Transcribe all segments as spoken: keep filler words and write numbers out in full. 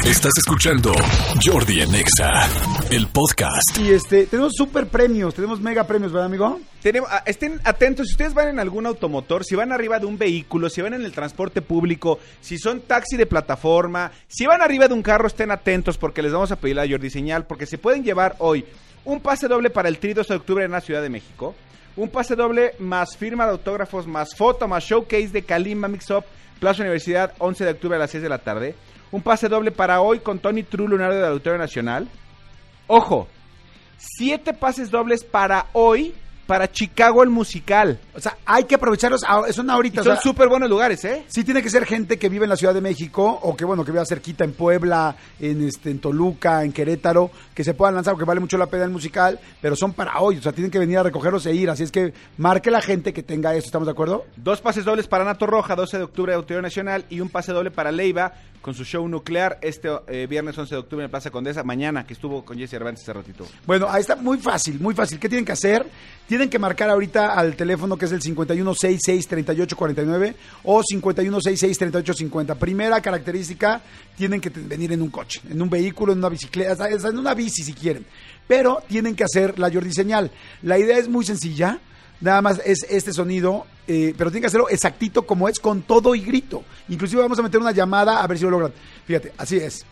Estás escuchando Jordi en Exa, el podcast. Y este, tenemos super premios, tenemos mega premios, ¿verdad, amigo? Tenemos, estén atentos, si ustedes van en algún automotor, si van arriba de un vehículo, si van en el transporte público, si son taxi de plataforma, si van arriba de un carro, estén atentos porque les vamos a pedir la Jordi señal, porque se pueden llevar hoy un pase doble para el Tri dos de octubre en la Ciudad de México, un pase doble más firma de autógrafos, más foto, más showcase de Kalimba Mix Up, Plaza Universidad, once de octubre a las seis de la tarde. Un pase doble para hoy con Tony True Lunario del Auditorio Nacional. Ojo, siete pases dobles para hoy, para Chicago el musical. O sea, hay que aprovecharlos, son ahorita. Y son o sea, súper buenos lugares, ¿eh? Sí, tiene que ser gente que vive en la Ciudad de México o que, bueno, que viva cerquita en Puebla, en este, en Toluca, en Querétaro, que se puedan lanzar porque vale mucho la pena el musical, pero son para hoy, o sea, tienen que venir a recogerlos e ir, así es que marque la gente que tenga esto, ¿estamos de acuerdo? Dos pases dobles para Nato Roja, doce de octubre, Auditorio Nacional, y un pase doble para Leiva con su show nuclear este eh, viernes once de octubre en Plaza Condesa, mañana, que estuvo con Jesse Cervantes hace ratito. Bueno, ahí está muy fácil, muy fácil. ¿Qué tienen que hacer? Tienen que marcar ahorita al teléfono que es el cincuenta y uno sesenta y seis, treinta y ocho cuarenta y nueve o cincuenta y uno sesenta y seis, treinta y ocho cincuenta. Primera característica, tienen que venir en un coche, en un vehículo, en una bicicleta, en una bici si quieren. Pero tienen que hacer la Jordi señal. La idea es muy sencilla. Nada más es este sonido, eh, pero tienen que hacerlo exactito como es, con todo y grito. Inclusive vamos a meter una llamada a ver si lo logran. Fíjate, así es.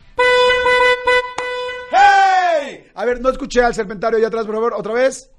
¡Hey! A ver, no escuché al serpentario allá atrás, por favor, otra vez.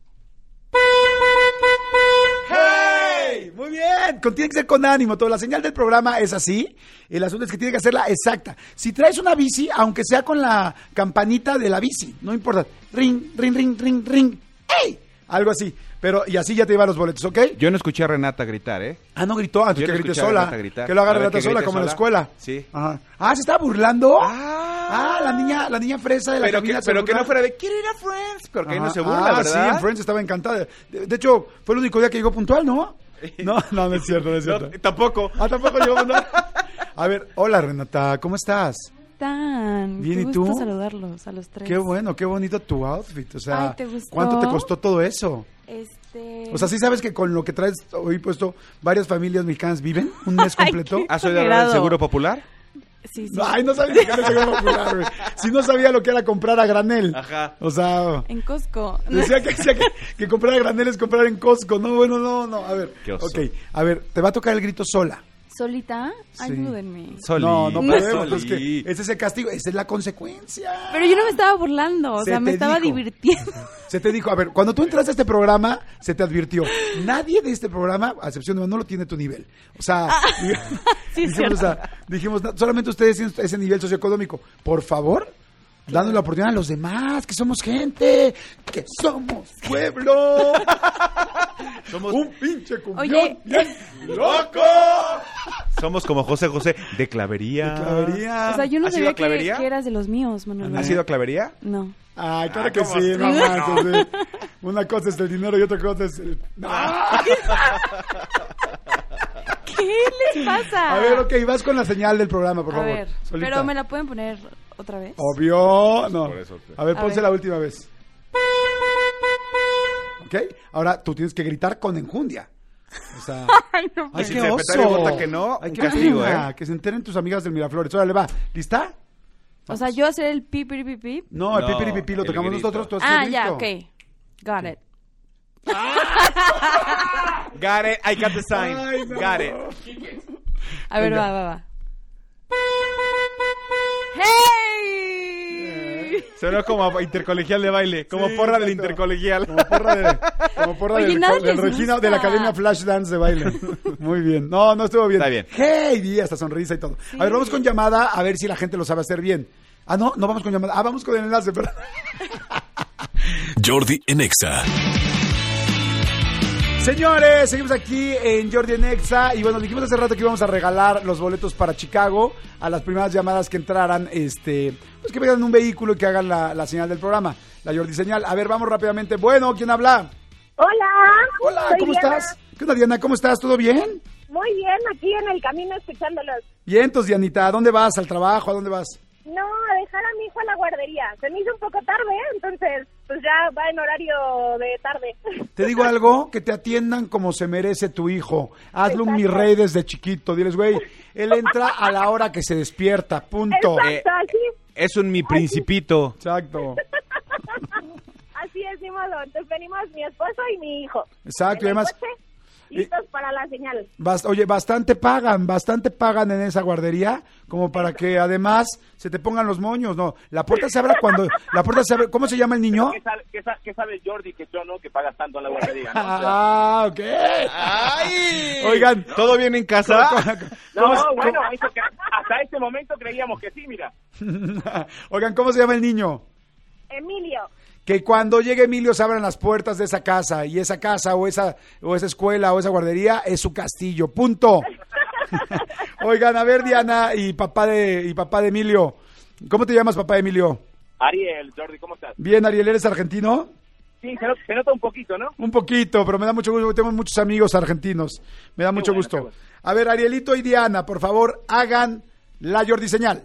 ¡Hey! Muy bien, con, tiene que ser con ánimo. Toda la señal del programa es así. El asunto es que tiene que hacerla exacta. Si traes una bici, aunque sea con la campanita de la bici, no importa. Ring, ring, ring, ring, ring. ¡Hey! Algo así. Pero, y así ya te lleva los boletos, ¿ok? Yo no escuché a Renata gritar, ¿eh? Ah, no gritó, antes Yo que no grite escuché a sola. Renata gritar. Que lo haga A ver, Renata que sola, grite como en la sola. escuela. Sí. Ajá. Ah, ¿se estaba burlando? Ah, Ah, la niña, la niña fresa de la pero cabina que, se pero que burla. no fuera de quiero ir a Friends, porque ahí no Ajá. se burla, ah, ¿verdad? sí, en Friends estaba encantada. De, de hecho, fue el único día que llegó puntual, ¿no? No, no, no es cierto, no es cierto. No, tampoco. Ah, tampoco llegó puntual. A ver, hola Renata, ¿cómo estás? Tan, Bien, qué ¿y tú? gusto saludarlos a los tres. Qué bueno, qué bonito tu outfit. O sea, Ay, ¿te gustó? ¿cuánto te costó todo eso? Este... O sea, ¿sí sabes que con lo que traes hoy puesto, varias familias mexicanas viven un mes completo? Ay, ¿Has oído hablar del Seguro Popular? Sí, sí. No, ay, no sabía lo que era el Seguro Popular, güey. Si no sabía lo que era comprar a granel. Ajá. O sea, En Costco. decía que, decía que, que comprar a granel es comprar en Costco. No, bueno, no, no. A ver, Qué oso. ok. A ver, te va a tocar el grito sola. ¿Solita? Sí. Ayúdenme. Soli. No, no podemos. Es Soli. que ese es el castigo, esa es la consecuencia. Pero yo no me estaba burlando, o Se sea, me te estaba dijo. divirtiendo. Se te dijo, a ver, cuando tú entraste a este programa, se te advirtió. Nadie de este programa, a excepción de Manolo, tiene tu nivel. O sea, Sí, es dijimos, o cierto. sea, dijimos, "No, solamente ustedes tienen ese nivel socioeconómico. Por favor, dando la oportunidad a los demás, que somos gente, que somos pueblo. Somos, Un pinche cumbión Oye. bien loco. somos como José José de Clavería. De Clavería. O sea, yo no ¿Has ido a sabía que, Clavería? que eras de los míos, Manuel. ¿Has ido a Clavería? No. Ay, claro Ah, que ¿cómo sí, sí? no manches, sí. Una cosa es el dinero y otra cosa es el... ¡No! ¿Qué les pasa? A ver, ok, vas con la señal del programa, por A favor. ver, solita. pero me la pueden poner otra vez. Obvio, no. Por eso. A ver, A ponse ver. la última vez. ¿Ok? Ahora tú tienes que gritar con enjundia. O sea... Ay, no. ¡Ay, si qué el secretario oso! vota que no, Ay, un qué castigo, pena, ¿eh? Que se enteren tus amigas del Miraflores. Órale, va. ¿Lista? O sea, yo hacer el pi, pi, pi, pi. No, el No, pipiripipi lo el tocamos grito. nosotros. Tú haces Ah, el ya, grito. ok. Got it. Got it, I got the sign. Ay, no. Got it. A ver, Venga. va, va, va. ¡Hey! Sonó como intercolegial de baile, como Sí, porra del exacto. intercolegial. Como porra, de, como porra Oye, del, nada del les Regina, gusta. de la Academia Flash Dance de baile. Muy bien. No, no estuvo bien. Está bien. Hey, y hasta sonrisa y todo. A ver, vamos con llamada a ver si la gente lo sabe hacer bien. Ah, no, no vamos con llamada. Ah, vamos con el enlace, perdón. Jordi en Exa. Señores, seguimos aquí en Jordi en Exa. Y bueno, dijimos hace rato que íbamos a regalar los boletos para Chicago a las primeras llamadas que entraran, este, pues que vengan en un vehículo y que hagan la, la señal del programa, la Jordi señal. A ver, vamos rápidamente. Bueno, ¿quién habla? Hola. Hola, soy ¿cómo Diana. estás? ¿Qué onda, Diana? ¿Cómo estás? ¿Todo bien? Muy bien, aquí en el camino escuchándolos. Bien, entonces, Dianita, ¿a dónde vas? ¿Al trabajo? ¿A dónde vas? No, a dejar a mi hijo fue a la guardería. Se me hizo un poco tarde, entonces pues ya va en horario de tarde. Te digo algo, que te atiendan como se merece tu hijo. Hazlo un mi Exacto. rey desde chiquito. Diles, güey, él entra a la hora que se despierta, punto. Exacto, así, Es un mi principito. Exacto. así es, ni modo. Entonces venimos mi esposo y mi hijo. Exacto, y En el además... coche, listos para la señal. Bast- Oye, bastante pagan, bastante pagan en esa guardería, como para que además se te pongan los moños, ¿no? La puerta se abre cuando, la puerta se abre, ¿cómo se llama el niño? ¿Qué sabe, qué, sabe, qué sabe Jordi que yo no, que pagas tanto en la guardería? ¿no? O sea, Ah, ok. ¡Ay! Oigan, ¿todo bien en casa? no, bueno, eso que hasta este momento creíamos que sí, mira. Oigan, ¿cómo se llama el niño? Emilio. Que cuando llegue Emilio se abran las puertas de esa casa, y esa casa o esa o esa escuela o esa guardería es su castillo, punto. Oigan, a ver, Diana y papá de y papá de Emilio, ¿cómo te llamas, papá de Emilio? Ariel, Jordi, ¿cómo estás? Bien, Ariel, ¿eres argentino? Sí, se, not- se nota un poquito, ¿no? Un poquito, pero me da mucho gusto, tengo muchos amigos argentinos, me da mucho bueno, gusto. qué bueno. A ver, Arielito y Diana, por favor, hagan la Jordi señal.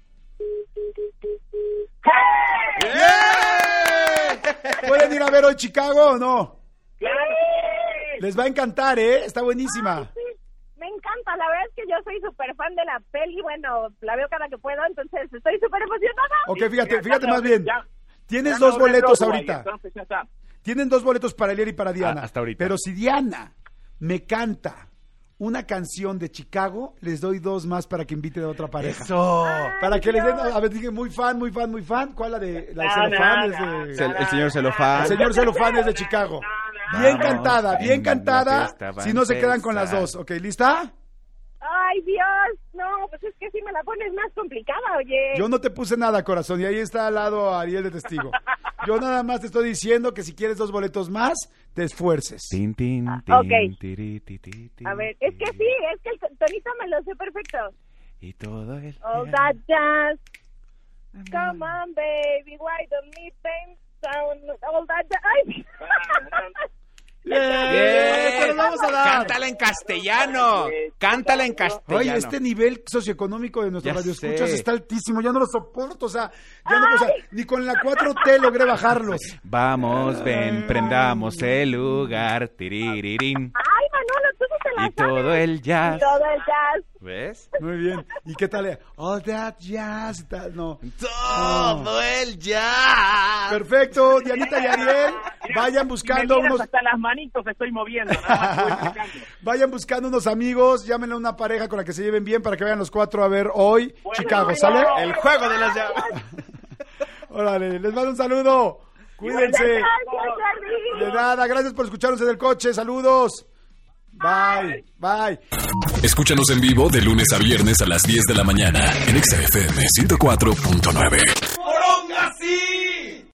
¿Pueden ir a ver hoy Chicago o no? ¡Claro! Les va a encantar, ¿eh? Está buenísima. Sí, me encanta. La verdad es que yo soy súper fan de la peli. Bueno, la veo cada que puedo, entonces estoy súper emocionada. Ok, fíjate, Mira, fíjate ya más me- bien. ya- Tienes ya me dos ahorré boletos Broadway, ahorita. Entonces ya está. Tienen dos boletos para Elier y para Diana. Ah, hasta ahorita. Pero si Diana me canta una canción de Chicago, les doy dos más para que inviten a otra pareja. ¡Eso! Para que les den, Dios. a ver, dije, muy fan, muy fan, muy fan. ¿Cuál la de la de No, Celofán? no, Es no, de- El, el señor Celofán. El señor Celofán es de Chicago. Bien Vamos, cantada, bien en la cantada. fiesta va Si a no se quedan con las empezar. dos. Ok, ¿lista? Ay, Dios. No, pues es que sí me la pones más complicada, oye. Yo no te puse nada, corazón, y ahí está al lado Ariel de testigo. Yo nada más te estoy diciendo que si quieres dos boletos más, te esfuerces. Tin, tin, Ah, tin, ok. tiri, ti, ti, ti, A ver, es que ti. sí, es que el tonito me lo sé perfecto. Y todo el... All that jazz. Come on, baby, why don't me think sound all that jazz? Ay. Bien, te los vamos a dar. Cántala en castellano. Cántala en castellano. Oye, este nivel socioeconómico de nuestros Ya radioescuchas sé. está altísimo, ya no lo soporto, o sea, ya no, o sea, ni con la cuatro T logré bajarlos. Vamos, ven, prendamos el lugar. Tiririrín. Ay, Manolo, tú sí te la Y todo sabes. el jazz. Y todo el jazz. ¿Ves? Muy bien. ¿Y qué tal? All that jazz y tal, no. Todo el jazz. Perfecto, Dianita y Ariel, vayan Si buscando me miras unos hasta las manitos estoy moviendo. Nada más voy explicando. vayan buscando unos amigos, llámenle a una pareja con la que se lleven bien para que vayan los cuatro a ver hoy Bueno, Chicago, bueno. ¿sale? El juego de las llaves. Órale, les mando un saludo. Cuídense. Gracias, Jordi. De nada, gracias por escucharnos en el coche. Saludos. Bye, bye. Escúchanos en vivo de lunes a viernes a las diez de la mañana en X F M ciento cuatro punto nueve.